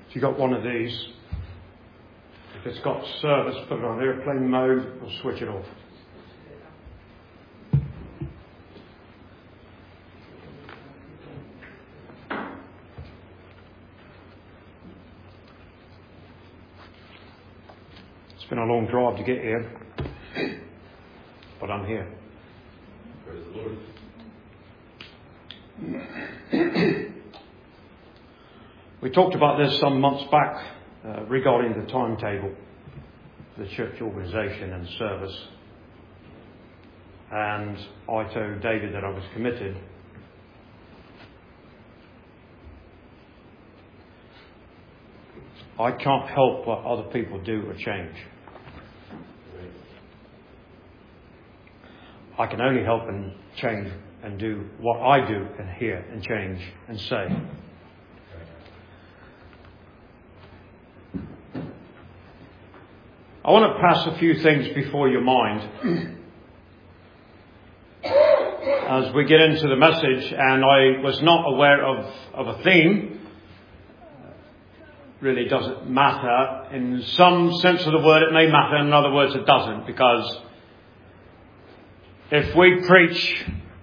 If you've got one of these, if it's got service, put it on airplane mode or switch it off. It's been a long drive to get here, but I'm here. Praise the Lord. We talked about this some months back regarding the timetable for the church organisation and service. And I told David that I was committed. I can't help what other people do or change. I can only help and change and do what I do and hear and change and say. I want to pass a few things before your mind as we get into the message, and I was not aware of a theme. Really doesn't matter. In some sense of the word it may matter, in other words it doesn't, because if we preach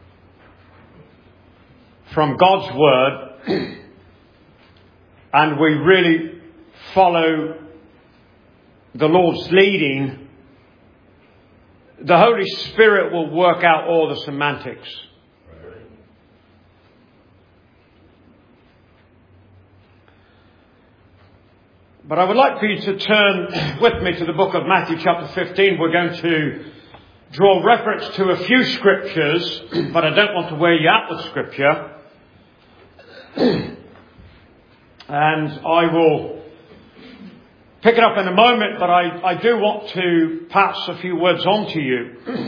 from God's word and we really follow the Lord's leading, the Holy Spirit will work out all the semantics. But I would like for you to turn with me to the book of Matthew chapter 15. We're going to draw reference to a few scriptures, but I don't want to wear you out with scripture. And I will pick it up in a moment, but I do want to pass a few words on to you.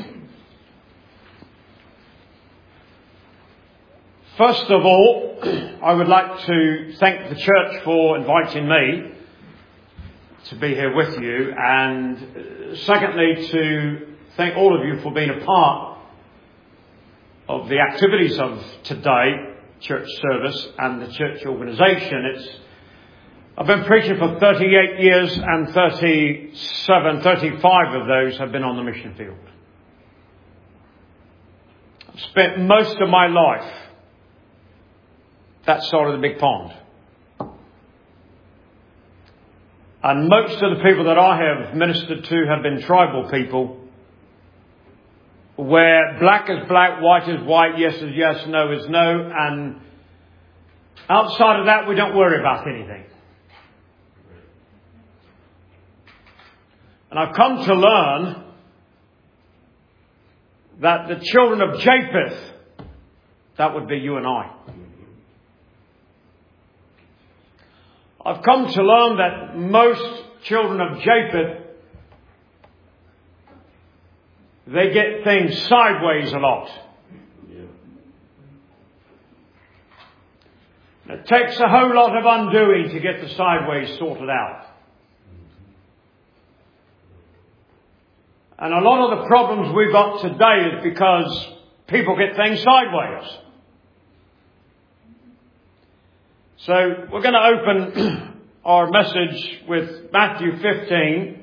First of all, I would like to thank the church for inviting me to be here with you, and secondly to thank all of you for being a part of the activities of today, church service and the church organisation. I've been preaching for 38 years and 35 of those have been on the mission field. I've spent most of my life that side of the big pond. And most of the people that I have ministered to have been tribal people, where black is black, white is white, yes is yes, no is no, and outside of that we don't worry about anything. And I've come to learn that the children of Japheth, that would be you and I. I've come to learn that most children of Japheth, they get things sideways a lot. It takes a whole lot of undoing to get the sideways sorted out. And a lot of the problems we've got today is because people get things sideways. So we're going to open our message with Matthew 15.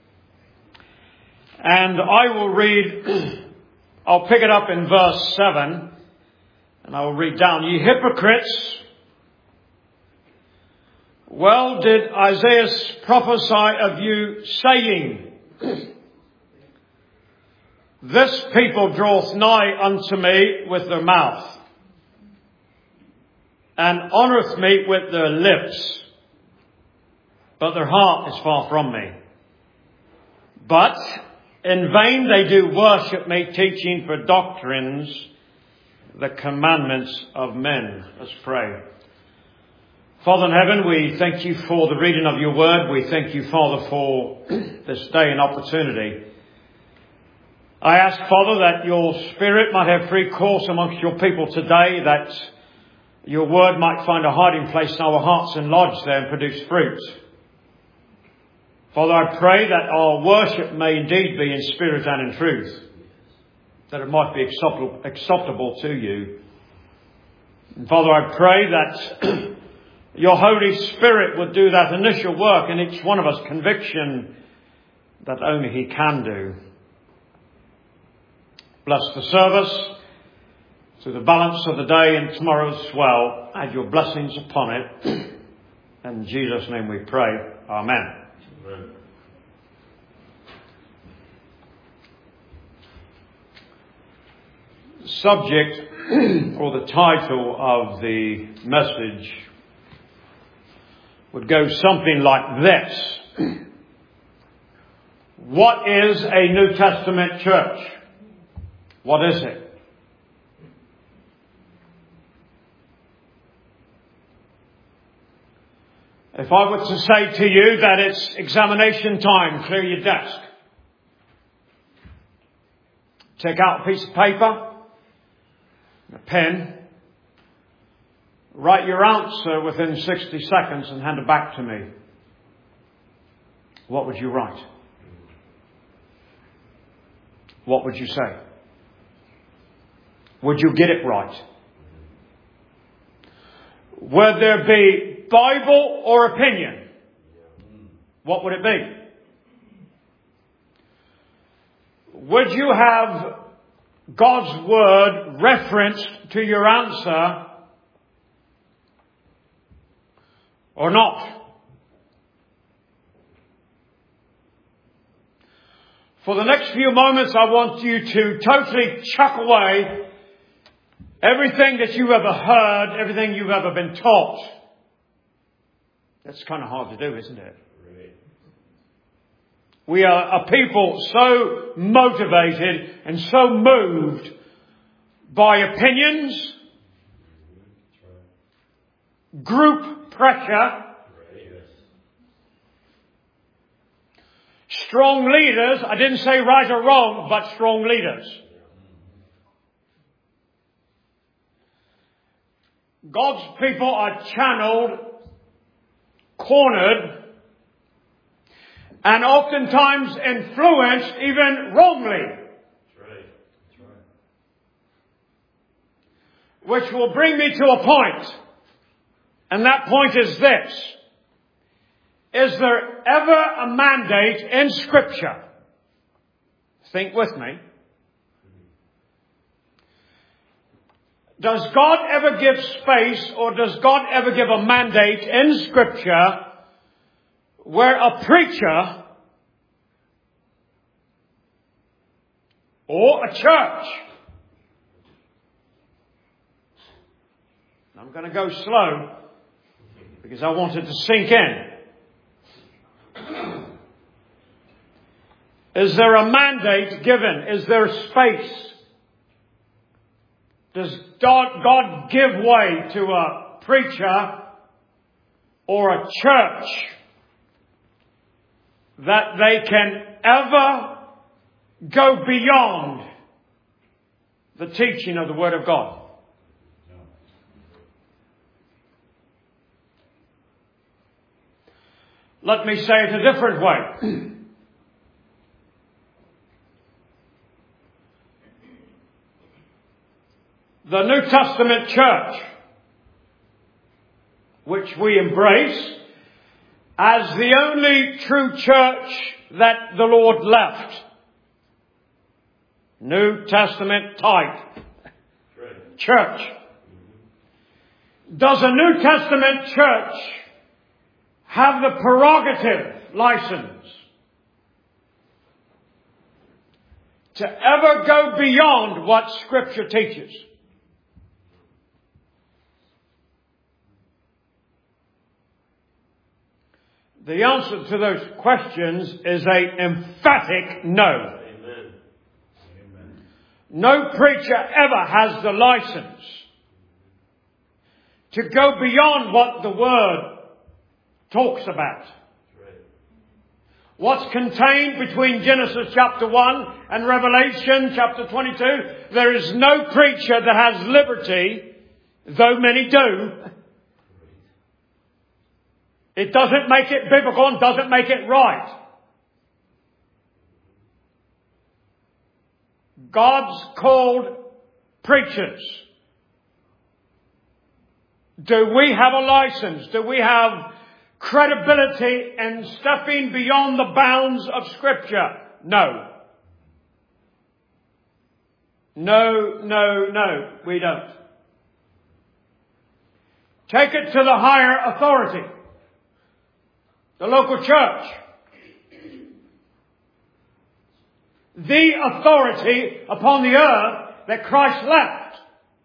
And I will read, I'll pick it up in verse 7. And I will read down. Ye hypocrites, well did Isaiah prophesy of you, saying, this people draweth nigh unto me with their mouth, and honoureth me with their lips, but their heart is far from me. But in vain they do worship me, teaching for doctrines the commandments of men. Let's pray. Father in heaven, we thank you for the reading of your word. We thank you, Father, for this day and opportunity. I ask, Father, that your Spirit might have free course amongst your people today, that your word might find a hiding place in our hearts and lodge there and produce fruit. Father, I pray that our worship may indeed be in spirit and in truth, that it might be acceptable to you. And Father, I pray that Your Holy Spirit would do that initial work in each one of us, conviction that only He can do. Bless the service through the balance of the day and tomorrow as well. Add your blessings upon it. In Jesus' name we pray. Amen. Amen. The subject or the title of the message would go something like this. What is a New Testament church? What is it? If I were to say to you that it's examination time, clear your desk. Take out a piece of paper, a pen, write your answer within 60 seconds and hand it back to me. What would you write? What would you say? Would you get it right? Would there be Bible or opinion? What would it be? Would you have God's Word referenced to your answer or not? For the next few moments, I want you to totally chuck away everything that you've ever heard, everything you've ever been taught. That's kind of hard to do, isn't it? Right. We are a people so motivated and so moved by opinions, group pressure, strong leaders. I didn't say right or wrong, but strong leaders. God's people are channeled, cornered, and oftentimes influenced even wrongly. That's right. That's right. Which will bring me to a point. And that point is this. Is there ever a mandate in Scripture? Think with me. Does God ever give space, or does God ever give a mandate in Scripture where a preacher or a church, I'm going to go slow because I want it to sink in. Is there a mandate given? Is there space? Does God give way to a preacher or a church that they can ever go beyond the teaching of the Word of God? Let me say it a different way. The New Testament church, which we embrace as the only true church that the Lord left. New Testament type church. Does a New Testament church have the prerogative license to ever go beyond what Scripture teaches? The answer to those questions is an emphatic no. Amen. Amen. No preacher ever has the license to go beyond what the Word talks about. Right. What's contained between Genesis chapter 1 and Revelation chapter 22, there is no preacher that has liberty, though many do. It doesn't make it biblical and doesn't make it right. God's called preachers Do we have a license? Do we have credibility in stepping beyond the bounds of Scripture? No. No, we don't. Take it to the higher authority, the local church. The authority upon the earth that Christ left.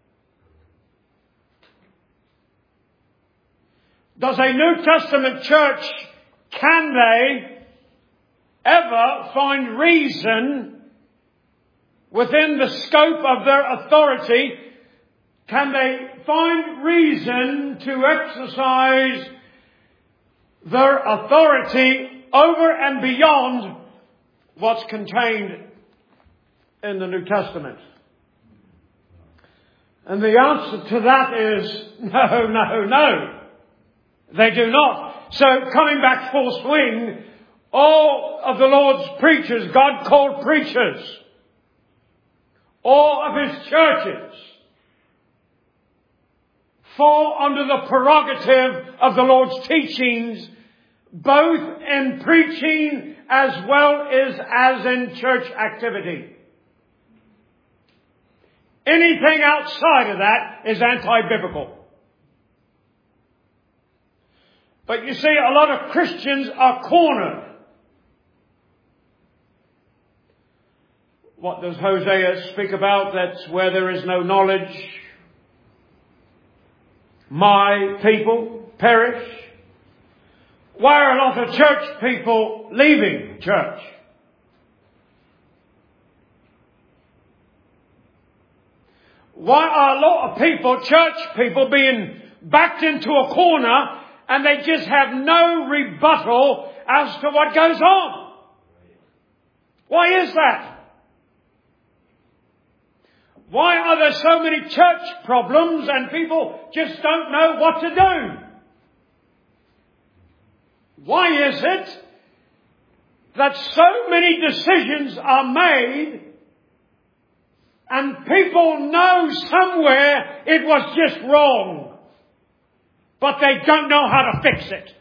Does a New Testament church, can they ever find reason within the scope of their authority? Can they find reason to exercise their authority over and beyond what's contained in the New Testament? And the answer to that is no. They do not. So coming back full swing, all of the Lord's preachers, God called preachers, all of His churches fall under the prerogative of the Lord's teachings, both in preaching as well as in church activity. Anything outside of that is anti-biblical. But you see, a lot of Christians are cornered. What does Hosea speak about? That's where there is no knowledge, my people perish. Why are a lot of church people leaving church? Why are a lot of people, church people, being backed into a corner and they just have no rebuttal as to what goes on? Why is that? Why are there so many church problems and people just don't know what to do? Why is it that so many decisions are made and people know somewhere it was just wrong, but they don't know how to fix it?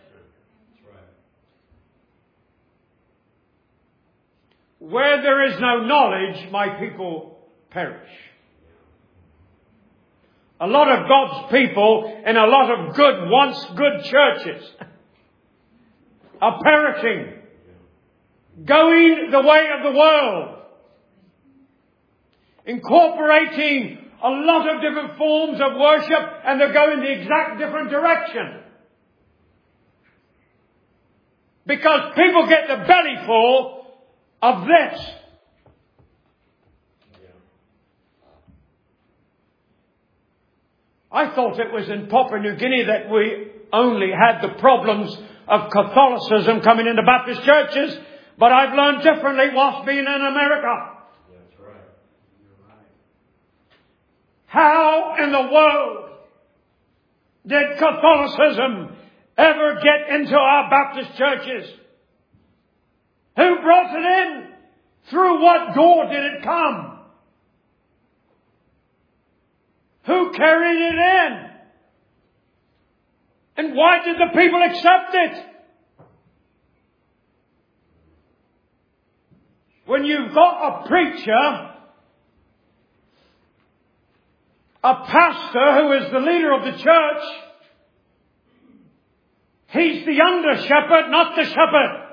Where there is no knowledge, my people perish. A lot of God's people in a lot of once good churches are perishing, going the way of the world, incorporating a lot of different forms of worship, and they're going the exact different direction. Because people get the belly full of this. I thought it was in Papua New Guinea that we only had the problems of Catholicism coming into Baptist churches, but I've learned differently whilst being in America. That's right. You're right. How in the world did Catholicism ever get into our Baptist churches? Who brought it in? Through what door did it come? Who carried it in? And why did the people accept it? When you've got a preacher, a pastor who is the leader of the church, he's the under shepherd, not the shepherd.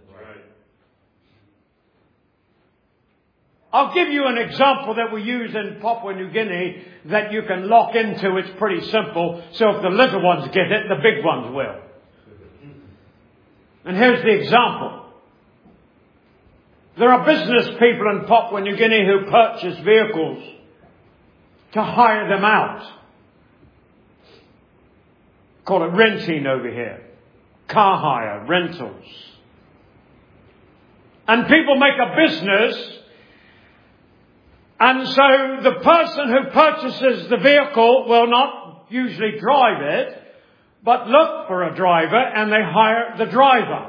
I'll give you an example that we use in Papua New Guinea that you can lock into. It's pretty simple. So if the little ones get it, the big ones will. And here's the example. There are business people in Papua New Guinea who purchase vehicles to hire them out. Call it renting over here. Car hire, rentals. And people make a business. And so the person who purchases the vehicle will not usually drive it, but look for a driver, and they hire the driver.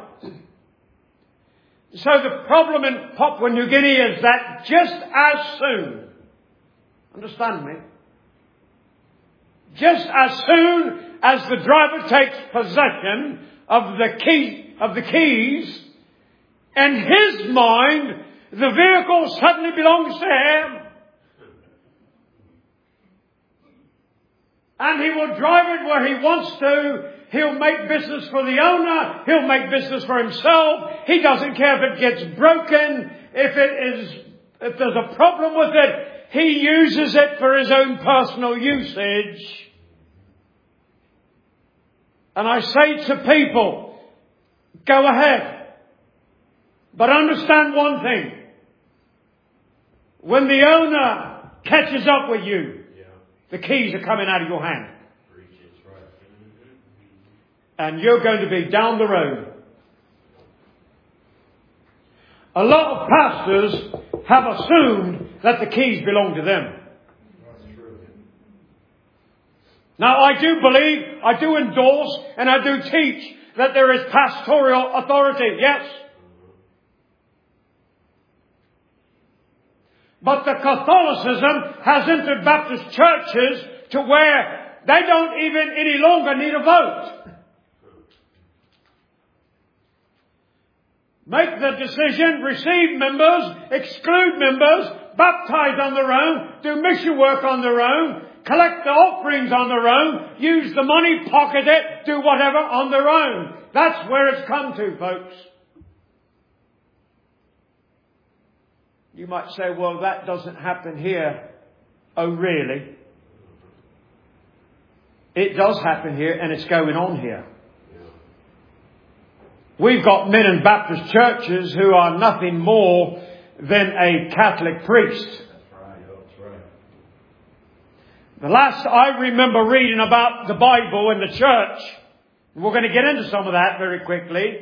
So the problem in Papua New Guinea is that just as soon, understand me, just as soon as the driver takes possession of the keys, in his mind, the vehicle suddenly belongs to him. And he will drive it where he wants to. He'll make business for the owner. He'll make business for himself. He doesn't care if it gets broken, if there's a problem with it. He uses it for his own personal usage. And I say to people, go ahead. But understand one thing. When the owner catches up with you, the keys are coming out of your hand. And you're going to be down the road. A lot of pastors have assumed that the keys belong to them. Now I do believe, I do endorse, and I do teach that there is pastoral authority. Yes. But the Catholicism has entered Baptist churches to where they don't even any longer need a vote. Make the decision, receive members, exclude members, baptize on their own, do mission work on their own, collect the offerings on their own, use the money, pocket it, do whatever on their own. That's where it's come to, folks. You might say, well, that doesn't happen here. Oh, really? It does happen here, and it's going on here. We've got men in Baptist churches who are nothing more than a Catholic priest. That's right. The last I remember reading about the Bible in the church, we're going to get into some of that very quickly,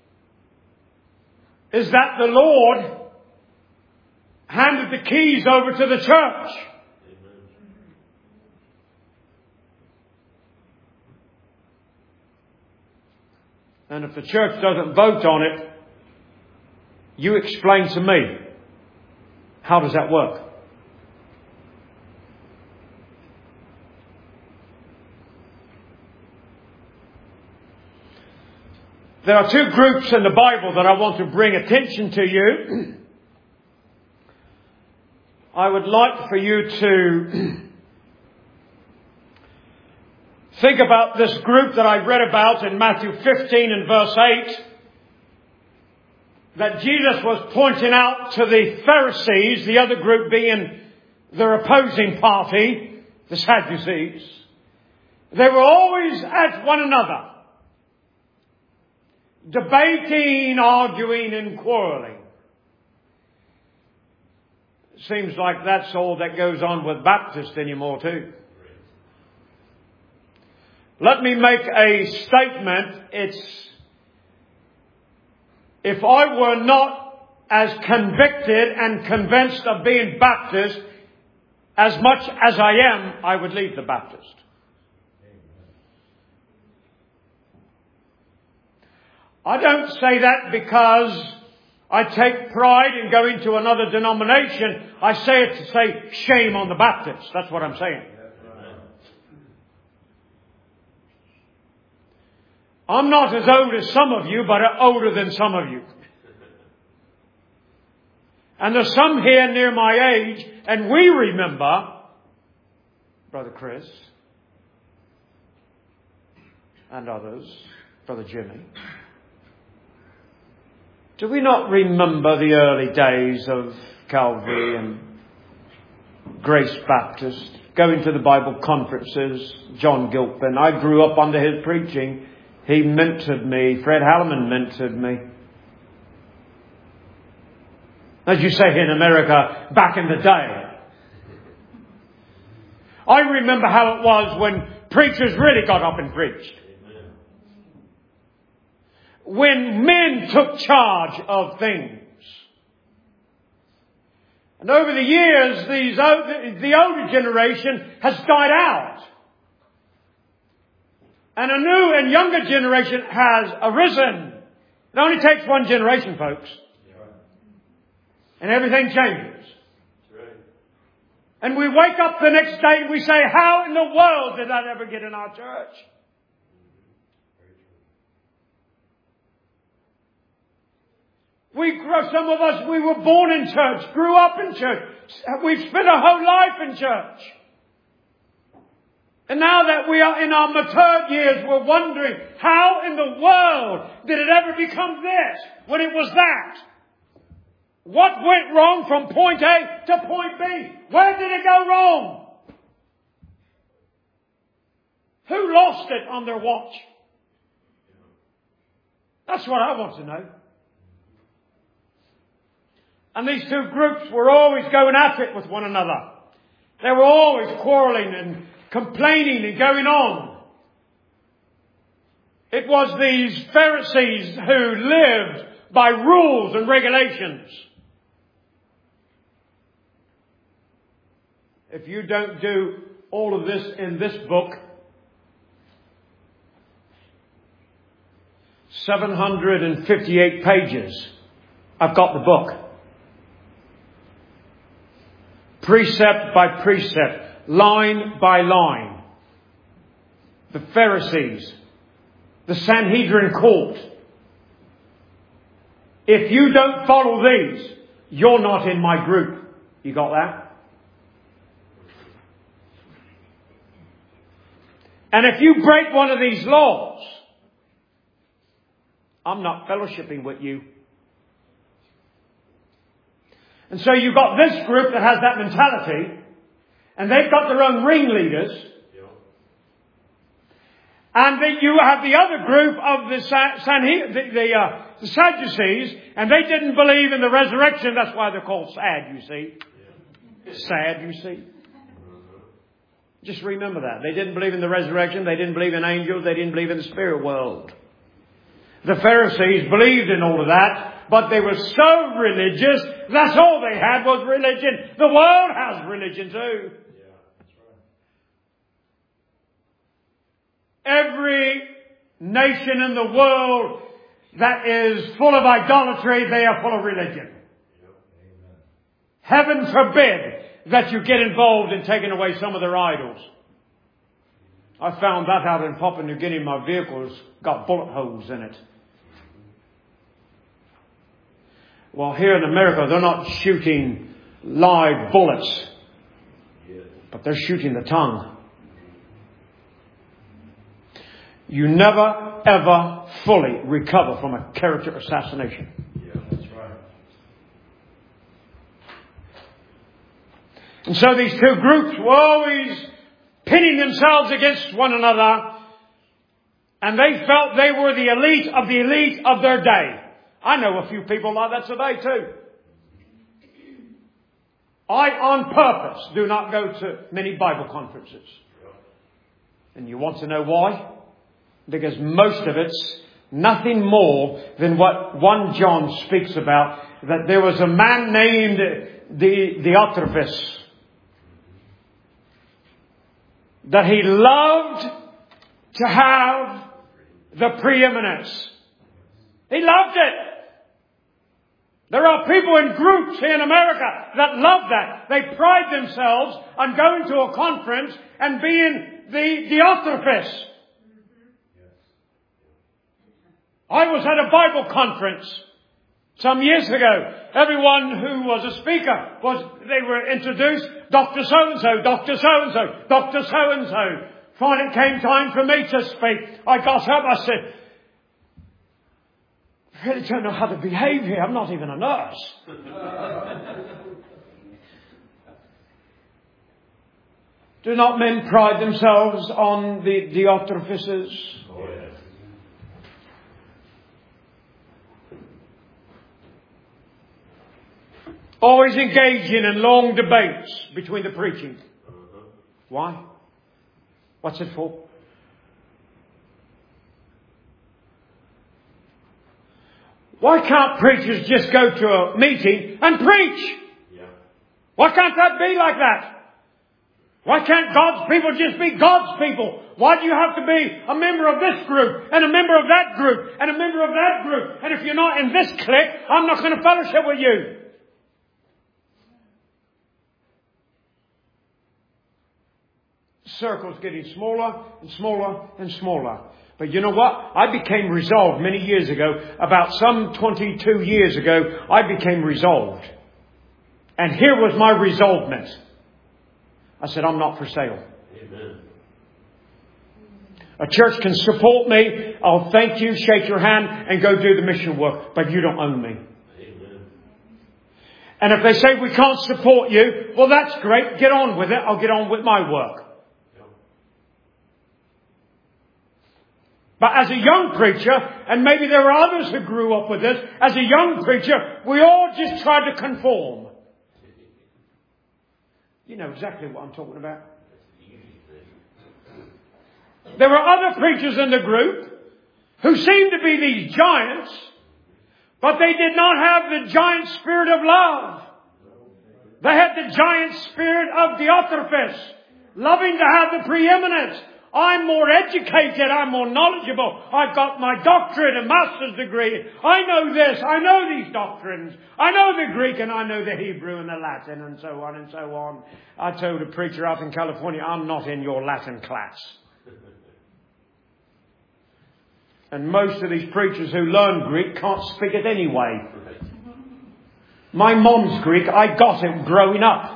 is that the Lord handed the keys over to the church. And if the church doesn't vote on it, you explain to me, how does that work? There are two groups in the Bible that I want to bring attention to you. I would like for you to think about this group that I read about in Matthew 15 and verse 8, that Jesus was pointing out to the Pharisees, the other group being their opposing party, the Sadducees. They were always at one another, debating, arguing and quarreling. Seems like that's all that goes on with Baptists anymore too. Let me make a statement. If I were not as convicted and convinced of being Baptist as much as I am, I would leave the Baptist. I don't say that because I take pride in going to another denomination. I say it to say shame on the Baptists. That's what I'm saying. I'm not as old as some of you, but older than some of you. And there's some here near my age, and we remember, Brother Chris, and others, Brother Jimmy. Do we not remember the early days of Calvary and Grace Baptist, going to the Bible conferences, John Gilpin? I grew up under his preaching. He mentored me. Fred Halleman mentored me. As you say in America, back in the day. I remember how it was when preachers really got up and preached. When men took charge of things. And over the years, the older generation has died out. And a new and younger generation has arisen. It only takes one generation, folks. And everything changes. And we wake up the next day and we say, how in the world did that ever get in our church? Some of us, we were born in church, grew up in church. We've spent our whole life in church. And now that we are in our matured years, we're wondering, how in the world did it ever become this when it was that? What went wrong from point A to point B? Where did it go wrong? Who lost it on their watch? That's what I want to know. And these two groups were always going at it with one another. They were always quarreling and complaining and going on. It was these Pharisees who lived by rules and regulations. If you don't do all of this in this book, 758 pages, I've got the book. Precept by precept, line by line. The Pharisees, the Sanhedrin court. If you don't follow these, you're not in my group. You got that? And if you break one of these laws, I'm not fellowshipping with you. And so you've got this group that has that mentality, and they've got their own ringleaders. And then you have the other group of the Sadducees, and they didn't believe in the resurrection. That's why they're called sad, you see. Sad, you see. Just remember that. They didn't believe in the resurrection. They didn't believe in angels. They didn't believe in the spirit world. The Pharisees believed in all of that, but they were so religious. That's all they had was religion. The world has religion too. Yeah, that's right. Every nation in the world that is full of idolatry, they are full of religion. Yep. Amen. Heaven forbid that you get involved in taking away some of their idols. I found that out in Papua New Guinea. My vehicle's got bullet holes in it. Well, here in America, they're not shooting live bullets, but they're shooting the tongue. You never, ever fully recover from a character assassination. Yeah, that's right. And so these two groups were always pitting themselves against one another, and they felt they were the elite of their day. I know a few people like that today too. I, on purpose, do not go to many Bible conferences. And you want to know why? Because most of it's nothing more than what 1 John speaks about, that there was a man named Diotrephes, that he loved to have the preeminence. He loved it. There are people in groups here in America that love that. They pride themselves on going to a conference and being the Diotrephes. I was at a Bible conference some years ago. Everyone who was a speaker they were introduced, Dr. So-and-so, Dr. So-and-so, Dr. So-and-so. Finally it came time for me to speak. I got up, I said, I really don't know how to behave here. I'm not even a nurse. Do not men pride themselves on the Diotrephes? Oh, yes. Always engaging in long debates between the preaching. Why? What's it for? Why can't preachers just go to a meeting and preach? Yeah. Why can't that be like that? Why can't God's people just be God's people? Why do you have to be a member of this group and a member of that group and a member of that group? And if you're not in this clique, I'm not going to fellowship with you. Circle's getting smaller and smaller and smaller. But you know what? I became resolved many years ago. About some 22 years ago, I became resolved. And here was my resolvement. I said, I'm not for sale. Amen. A church can support me. I'll thank you, shake your hand, and go do the mission work. But you don't own me. Amen. And if they say we can't support you, well, that's great. Get on with it. I'll get on with my work. But as a young preacher, and maybe there are others who grew up with this, as a young preacher, we all just tried to conform. You know exactly what I'm talking about. There were other preachers in the group who seemed to be these giants, but they did not have the giant spirit of love. They had the giant spirit of Diotrephes, loving to have the preeminence. I'm more educated. I'm more knowledgeable. I've got my doctorate and master's degree. I know this. I know these doctrines. I know the Greek and I know the Hebrew and the Latin and so on and so on. I told a preacher out in California, I'm not in your Latin class. And most of these preachers who learn Greek can't speak it anyway. My mom's Greek, I got it growing up.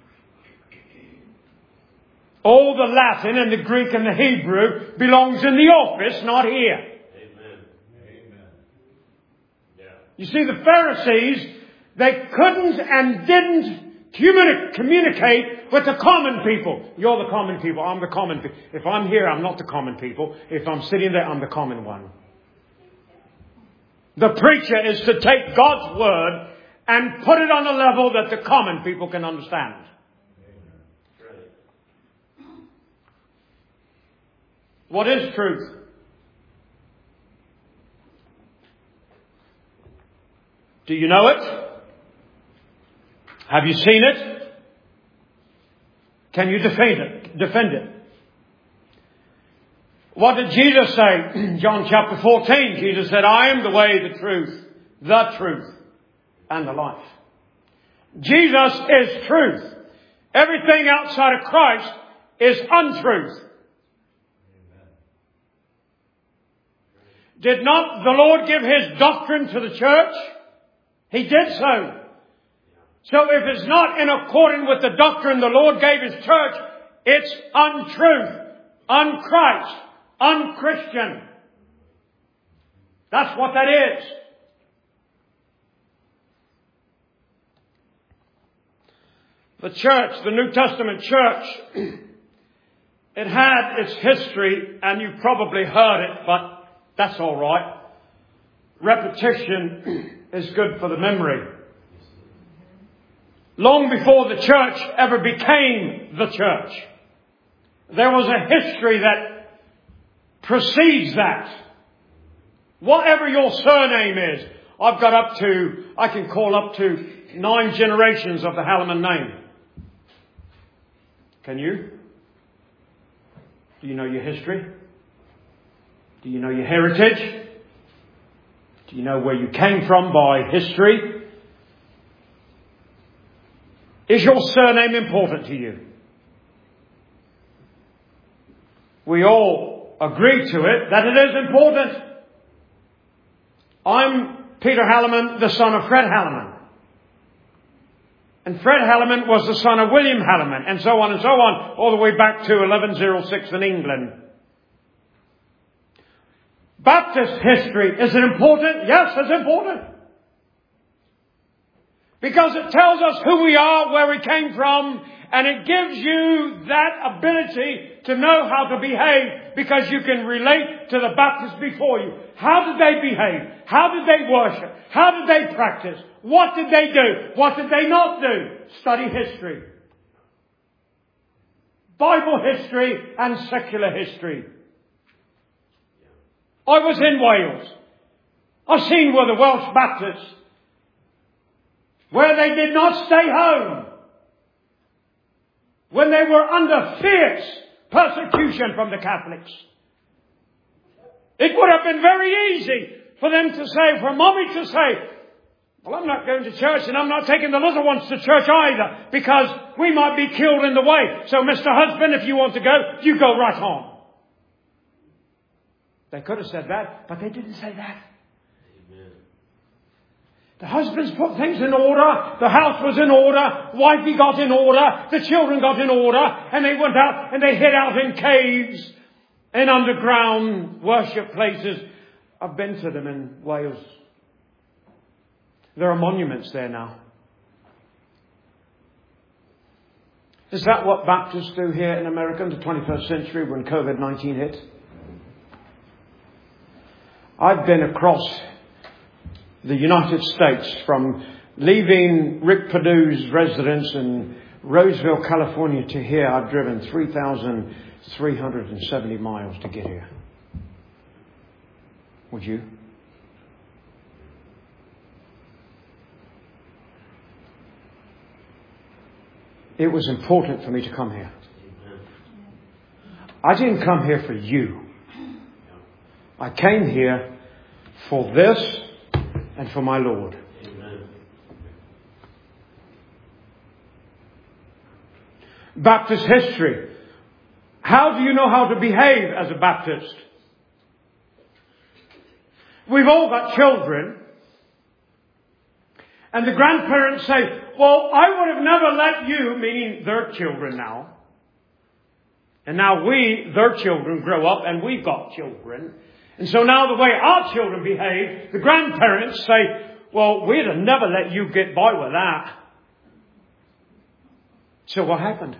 All the Latin and the Greek and the Hebrew belongs in the office, not here. Amen. Amen. Yeah. You see, the Pharisees, they couldn't and didn't communicate with the common people. You're the common people. I'm the common people. If I'm here, I'm not the common people. If I'm sitting there, I'm the common one. The preacher is to take God's word and put it on a level that the common people can understand. What is truth? Do you know it? Have you seen it? Can you defend it? What did Jesus say? John chapter 14, Jesus said, I am the way, the truth, and the life. Jesus is truth. Everything outside of Christ is untruth. Did not the Lord give His doctrine to the church? He did so. So if it's not in accordance with the doctrine the Lord gave His church, it's untruth, unchrist, unchristian. That's what that is. The church, the New Testament church, it had its history, and you've probably heard it, but that's all right. Repetition is good for the memory. Long before the church ever became the church, there was a history that precedes that. Whatever your surname is, I can call up to 9 generations of the Halaman name. Can you? Do you know your history? Do you know your heritage? Do you know where you came from by history? Is your surname important to you? We all agree to it, that it is important. I'm Peter Halaman, the son of Fred Halaman. And Fred Halaman was the son of William Halaman, and so on, all the way back to 1106 in England. Baptist history, is it important? Yes, it's important. Because it tells us who we are, where we came from, and it gives you that ability to know how to behave, because you can relate to the Baptists before you. How did they behave? How did they worship? How did they practice? What did they do? What did they not do? Study history. Bible history and secular history. I was in Wales. I've seen where the Welsh Baptists, where they did not stay home, when they were under fierce persecution from the Catholics. It would have been very easy for them to say, for Mommy to say, well, I'm not going to church and I'm not taking the little ones to church either, because we might be killed in the way. So, Mr. Husband, if you want to go, you go right on. They could have said that, but they didn't say that. Amen. The husbands put things in order. The house was in order. Wifey got in order. The children got in order. And they went out and they hid out in caves and underground worship places. I've been to them in Wales. There are monuments there now. Is that what Baptists do here in America in the 21st century when COVID-19 hit? I've been across the United States from leaving Rick Padue's residence in Roseville, California to here. I've driven 3,370 miles to get here. Would you? It was important for me to come here. I didn't come here for you. I came here for this and for my Lord. Amen. Baptist history. How do you know how to behave as a Baptist? We've all got children. And the grandparents say, well, I would have never let you, meaning their children now. And now their children grow up and we've got children. And so now the way our children behave, the grandparents say, well, we'd have never let you get by with that. So what happened?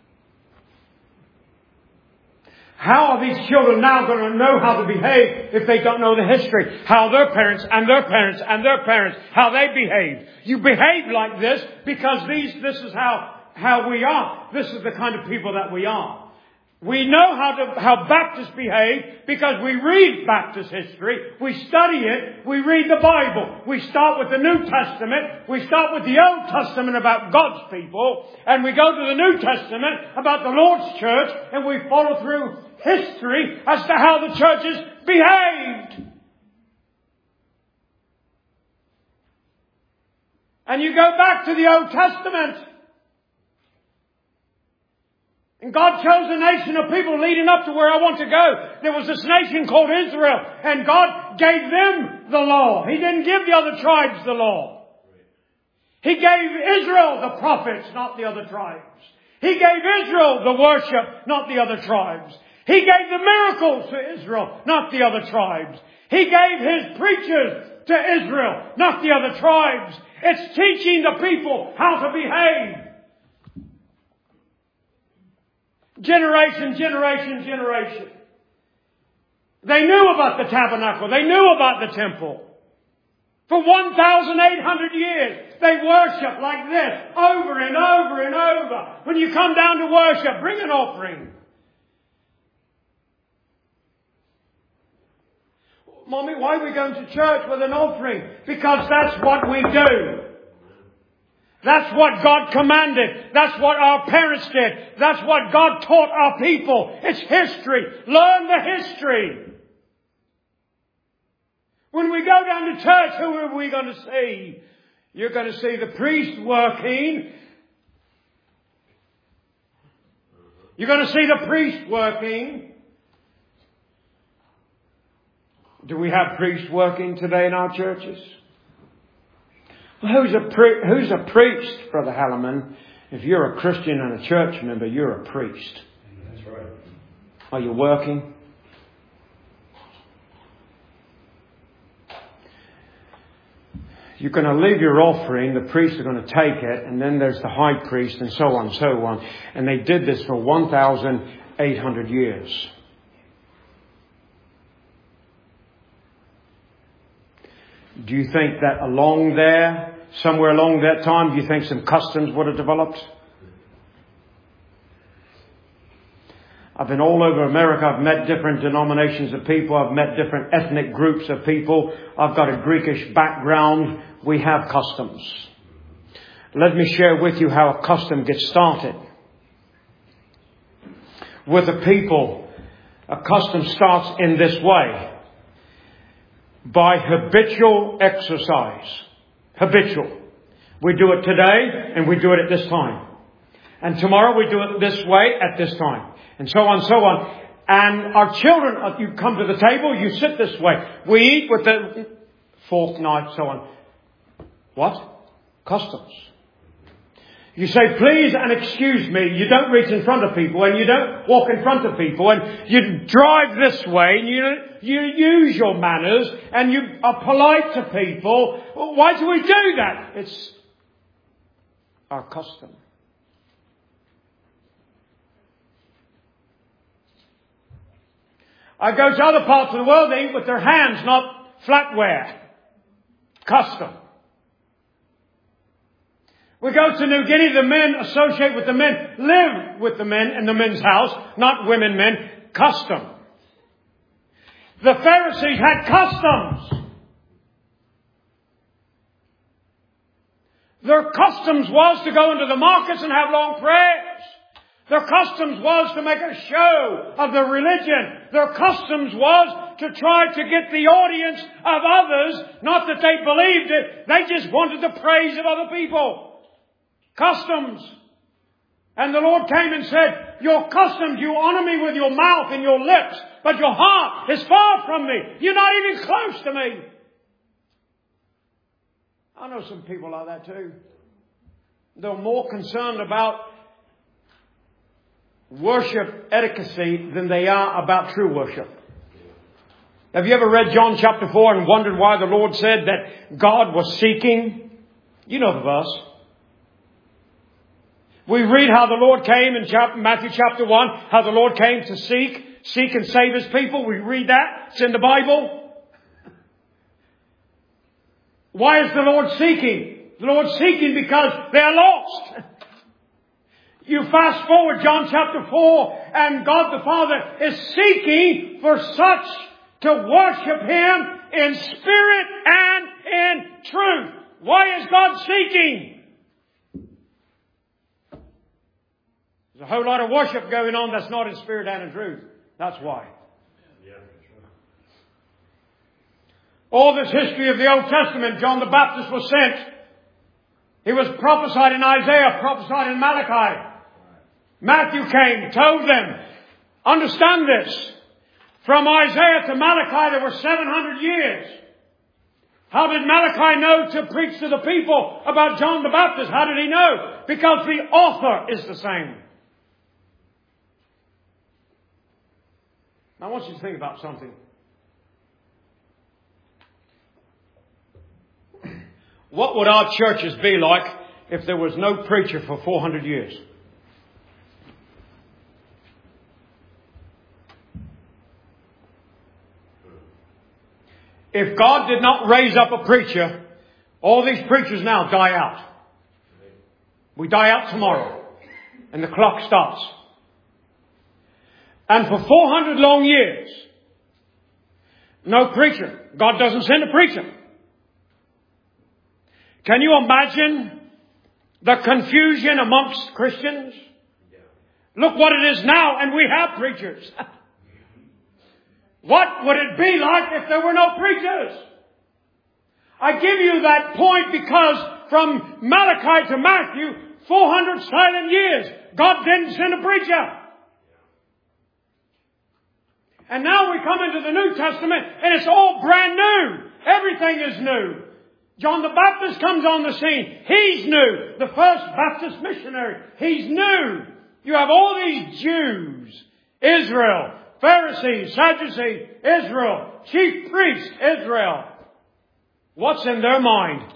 How are these children now going to know how to behave if they don't know the history? How their parents and their parents and their parents, how they behaved. You behave like this because this is how we are. This is the kind of people that we are. We know how Baptists behave because we read Baptist history. We study it. We read the Bible. We start with the New Testament. We start with the Old Testament about God's people. And we go to the New Testament about the Lord's church. And we follow through history as to how the churches behaved. And you go back to the Old Testament. And God chose a nation of people leading up to where I want to go. There was this nation called Israel. And God gave them the law. He didn't give the other tribes the law. He gave Israel the prophets, not the other tribes. He gave Israel the worship, not the other tribes. He gave the miracles to Israel, not the other tribes. He gave His preachers to Israel, not the other tribes. It's teaching the people how to behave. Generation. They knew about the tabernacle. They knew about the temple. For 1,800 years, they worship like this, over and over and over. When you come down to worship, bring an offering. Mommy, why are we going to church with an offering? Because that's what we do. That's what God commanded. That's what our parents did. That's what God taught our people. It's history. Learn the history. When we go down to church, who are we going to see? You're going to see the priest working. You're going to see the priest working. Do we have priests working today in our churches? Who's a priest, Brother Halleman? If you're a Christian and a church member, you're a priest. That's right. Are you working? You're going to leave your offering, the priests are going to take it, and then there's the high priest, and so on and so on. And they did this for 1,800 years. Do you think that somewhere along that time, do you think some customs would have developed? I've been all over America. I've met different denominations of people. I've met different ethnic groups of people. I've got a Greekish background. We have customs. Let me share with you how a custom gets started. With a people, a custom starts in this way. By habitual exercise. Habitual. We do it today and we do it at this time. And tomorrow we do it this way at this time. And so on, so on. And our children, you come to the table, you sit this way. We eat with the fork, knife, so on. What? Customs. You say, please and excuse me. You don't reach in front of people and you don't walk in front of people and you drive this way and you use your manners and you are polite to people. Well, why do we do that? It's our custom. I go to other parts of the world, they eat with their hands, not flatware. Custom. We go to New Guinea, the men associate with the men, live with the men in the men's house, not women, men. Custom. The Pharisees had customs. Their customs was to go into the markets and have long prayers. Their customs was to make a show of their religion. Their customs was to try to get the audience of others, not that they believed it, they just wanted the praise of other people. Customs. And the Lord came and said, your customs, you honor me with your mouth and your lips, but your heart is far from me. You're not even close to me. I know some people like that too. They're more concerned about worship etiquette than they are about true worship. Have you ever read John chapter 4 and wondered why the Lord said that God was seeking? You know the verse. We read how the Lord came in Matthew chapter 1, how the Lord came to seek and save His people. We read that. It's in the Bible. Why is the Lord seeking? The Lord's seeking because they are lost. You fast forward John chapter 4 and God the Father is seeking for such to worship Him in spirit and in truth. Why is God seeking? There's a whole lot of worship going on that's not in spirit and in truth. That's why. All this history of the Old Testament, John the Baptist was sent. He was prophesied in Isaiah, prophesied in Malachi. Matthew came, told them, understand this. From Isaiah to Malachi there were 700 years. How did Malachi know to preach to the people about John the Baptist? How did he know? Because the author is the same. Now I want you to think about something. What would our churches be like if there was no preacher for 400 years? If God did not raise up a preacher, all these preachers now die out. We die out tomorrow. And the clock starts. And for 400 long years, no preacher. God doesn't send a preacher. Can you imagine the confusion amongst Christians? Look what it is now, and we have preachers. What would it be like if there were no preachers? I give you that point because from Malachi to Matthew, 400 silent years, God didn't send a preacher. And now we come into the New Testament and it's all brand new. Everything is new. John the Baptist comes on the scene. He's new. The first Baptist missionary. He's new. You have all these Jews, Israel, Pharisees, Sadducees, Israel, chief priests, Israel. What's in their mind?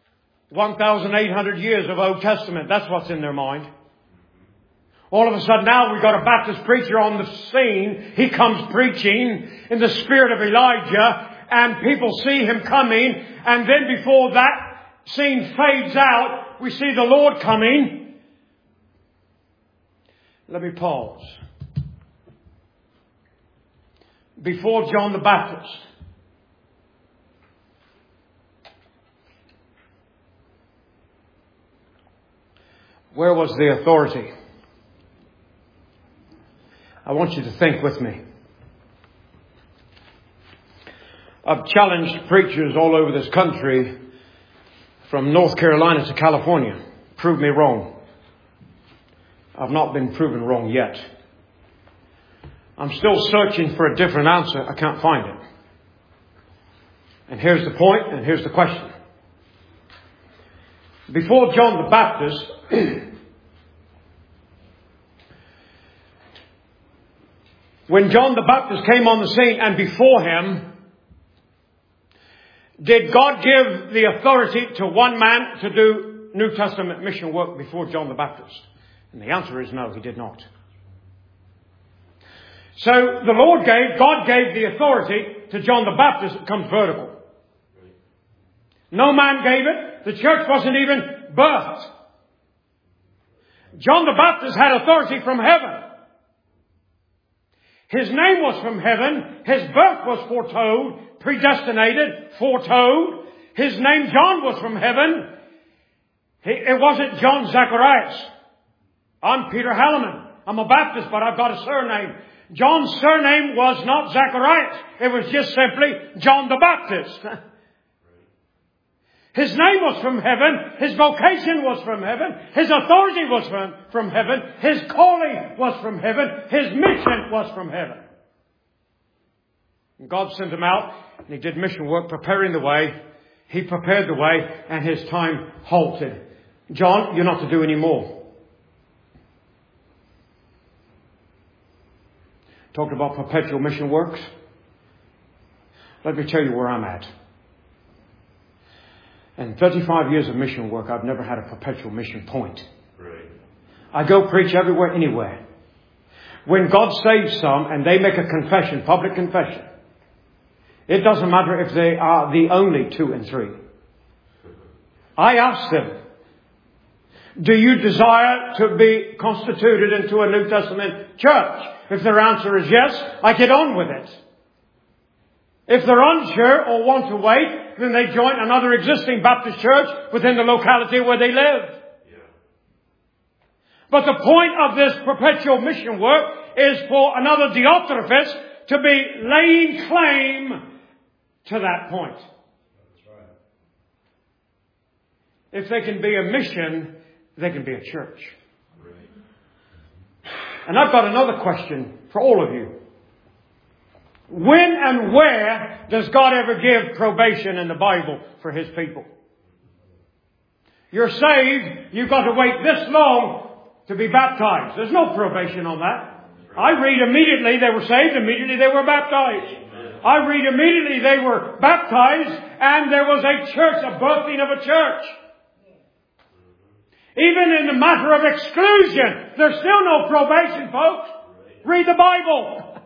1,800 years of Old Testament. That's what's in their mind. All of a sudden now we've got a Baptist preacher on the scene. He comes preaching in the spirit of Elijah. And people see him coming. And then before that scene fades out, we see the Lord coming. Let me pause. Before John the Baptist, where was the authority? I want you to think with me. I've challenged preachers all over this country from North Carolina to California. Prove me wrong. I've not been proven wrong yet. I'm still searching for a different answer. I can't find it. And here's the point, and here's the question. Before John the Baptist, when John the Baptist came on the scene, and before him, did God give the authority to one man to do New Testament mission work before John the Baptist? And the answer is no, He did not. So God gave the authority to John the Baptist. It comes vertical. No man gave it. The church wasn't even birthed. John the Baptist had authority from heaven. His name was from heaven. His birth was foretold, predestinated, foretold. His name, John, was from heaven. It wasn't John Zacharias. I'm Peter Halleman. I'm a Baptist, but I've got a surname. John's surname was not Zacharias. It was just simply John the Baptist. His name was from heaven. His vocation was from heaven. His authority was from heaven. His calling was from heaven. His mission was from heaven. And God sent him out, and he did mission work, preparing the way. He prepared the way, and his time halted. John, you're not to do any more. Talked about perpetual mission works. Let me tell you where I'm at. In 35 years of mission work, I've never had a perpetual mission point. Right. I go preach everywhere, anywhere. When God saves some and they make a confession, public confession, it doesn't matter if they are the only 2 and 3. I ask them, do you desire to be constituted into a New Testament church? If their answer is yes, I get on with it. If they're unsure or want to wait, then they join another existing Baptist church within the locality where they live. Yeah. But the point of this perpetual mission work is for another Diotrephes to be laying claim to that point. That's right. If they can be a mission, they can be a church. And I've got another question for all of you. When and where does God ever give probation in the Bible for His people? You're saved, you've got to wait this long to be baptized. There's no probation on that. I read immediately they were saved, immediately they were baptized. I read immediately they were baptized and there was a church, a birthing of a church. Even in the matter of exclusion, there's still no probation, folks. Read the Bible.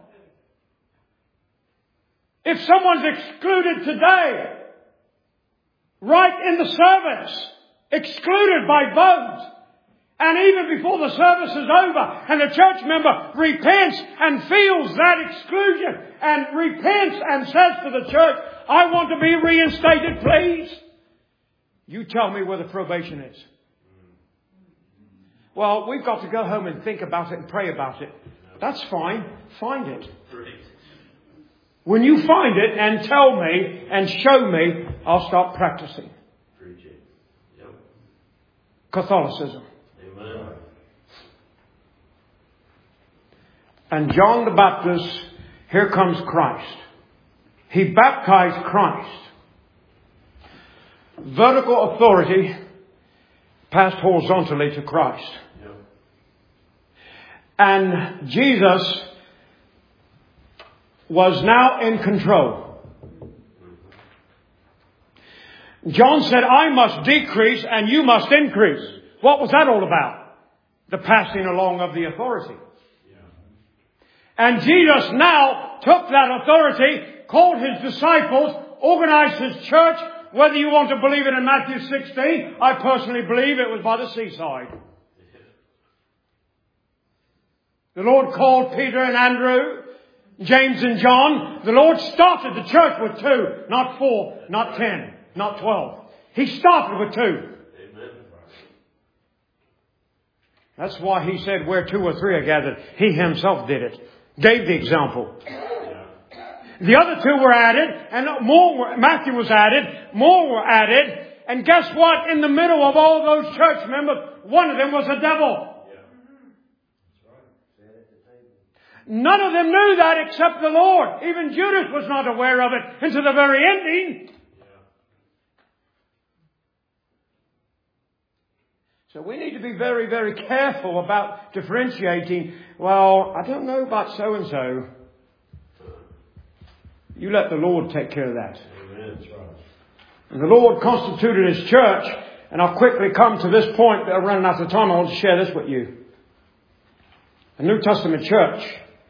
If someone's excluded today, right in the service, excluded by vote, and even before the service is over, and the church member repents and feels that exclusion, and repents and says to the church, I want to be reinstated, please. You tell me where the probation is. Well, we've got to go home and think about it and pray about it. That's fine. Find it. When you find it and tell me and show me, I'll start practicing. Catholicism. Amen. And John the Baptist, here comes Christ. He baptized Christ. Vertical authority passed horizontally to Christ. Yep. And Jesus was now in control. John said, I must decrease and you must increase. What was that all about? The passing along of the authority. Yeah. And Jesus now took that authority, called His disciples, organized His church. Whether you want to believe it in Matthew 16, I personally believe it was by the seaside. The Lord called Peter and Andrew, James and John. The Lord started the church with 2, not 4, not 10, not 12. He started with 2. Amen. That's why He said where 2 or 3 are gathered. He Himself did it. Gave the example. The other 2 were added, and Matthew was added, more were added, and guess what? In the middle of all those church members, one of them was a devil. None of them knew that except the Lord. Even Judas was not aware of it until the very ending. So we need to be very, very careful about differentiating. Well, I don't know about so-and-so. You let the Lord take care of that. Amen. That's right. And the Lord constituted His church. And I'll quickly come to this point. I'm running out of time. I want to share this with you. A New Testament church.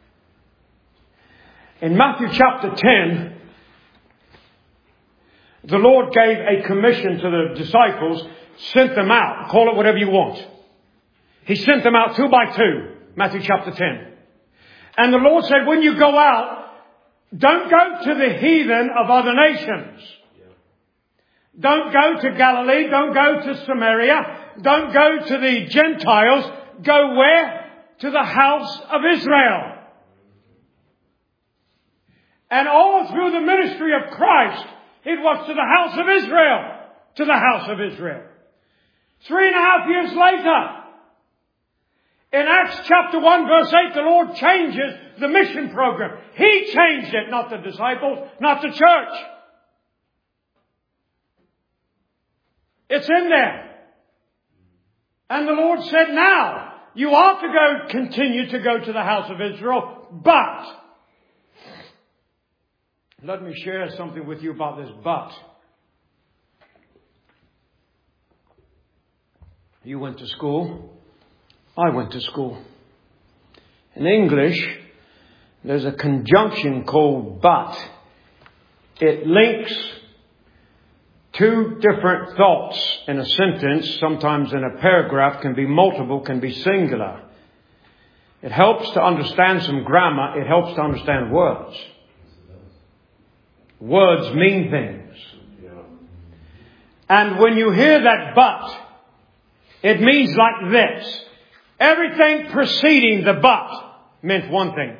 In Matthew chapter 10, the Lord gave a commission to the disciples, sent them out. Call it whatever you want. He sent them out 2 by 2. Matthew chapter 10. And the Lord said, when you go out, don't go to the heathen of other nations. Don't go to Galilee. Don't go to Samaria. Don't go to the Gentiles. Go where? To the house of Israel. And all through the ministry of Christ, it was to the house of Israel. To the house of Israel. 3.5 years later, in Acts chapter 1 verse 8, the Lord changes the mission program. He changed it, not the disciples, not the church. It's in there. And the Lord said, now, you ought to continue to go to the house of Israel, but let me share something with you about this but. You went to school. I went to school. In English, there's a conjunction called but. It links two different thoughts in a sentence, sometimes in a paragraph, can be multiple, can be singular. It helps to understand some grammar. It helps to understand words. Words mean things. And when you hear that but, it means like this. Everything preceding the but meant one thing.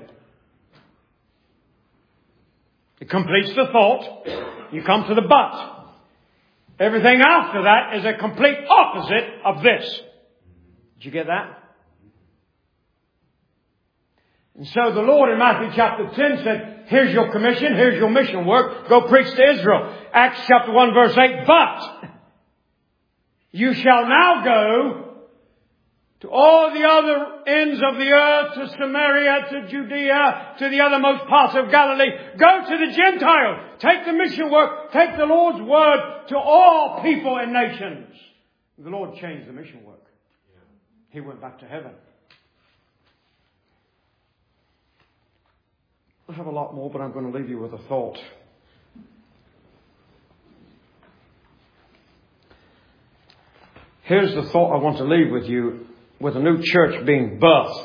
It completes the thought. You come to the but. Everything after that is a complete opposite of this. Did you get that? And so the Lord in Matthew chapter 10 said, here's your commission, here's your mission work, go preach to Israel. Acts chapter 1 verse 8, but you shall now go to all the other ends of the earth, to Samaria, to Judea, to the othermost parts of Galilee. Go to the Gentiles. Take the mission work. Take the Lord's word to all people and nations. The Lord changed the mission work. He went back to heaven. I have a lot more, but I'm going to leave you with a thought. Here's the thought I want to leave with you. With a new church being birthed,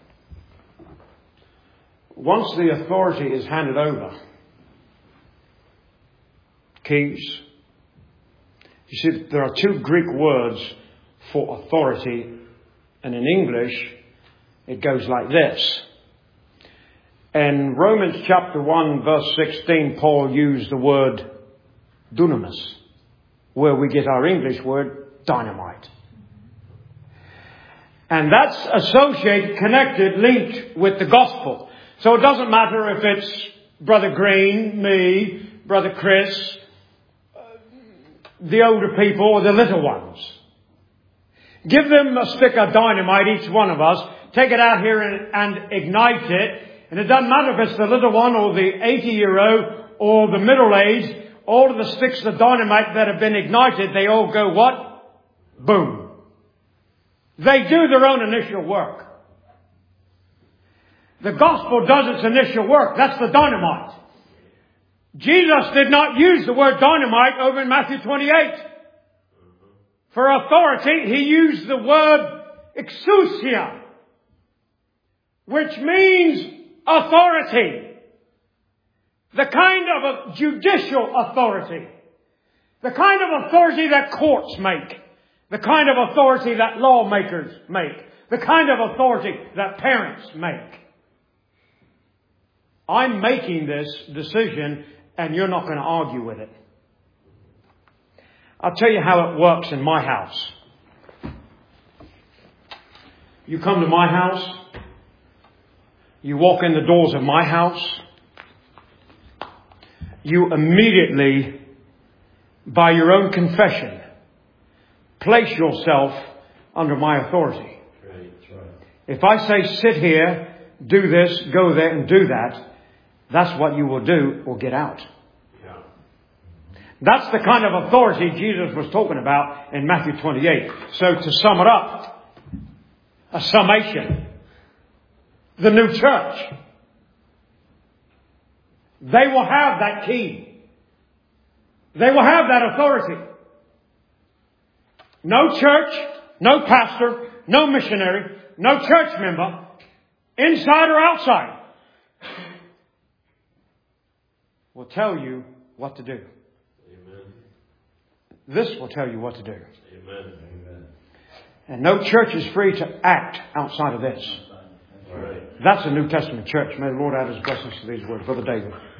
once the authority is handed over, keys, you see, there are two Greek words for authority, and in English, it goes like this. In Romans chapter 1, verse 16, Paul used the word dunamis, where we get our English word dynamite. And that's associated, connected, linked with the gospel. So it doesn't matter if it's Brother Green, me, Brother Chris, the older people or the little ones. Give them a stick of dynamite, each one of us. Take it out here and ignite it. And it doesn't matter if it's the little one or the 80-year-old or the middle-aged. All of the sticks of dynamite that have been ignited, they all go what? Boom. They do their own initial work. The gospel does its initial work. That's the dynamite. Jesus did not use the word dynamite over in Matthew 28. For authority, He used the word exousia, which means authority. The kind of a judicial authority. The kind of authority that courts make. The kind of authority that lawmakers make. The kind of authority that parents make. I'm making this decision and you're not going to argue with it. I'll tell you how it works in my house. You come to my house, you walk in the doors of my house, you immediately, by your own confession, place yourself under my authority. That's right. If I say sit here, do this, go there and do that, that's what you will do or get out. Yeah. That's the kind of authority Jesus was talking about in Matthew 28. So to sum it up, a summation. The new church. They will have that key. They will have that authority. No church, no pastor, no missionary, no church member, inside or outside, will tell you what to do. Amen. This will tell you what to do. Amen. Amen. And no church is free to act outside of this. All right. That's a New Testament church. May the Lord add His blessings to these words. Brother David.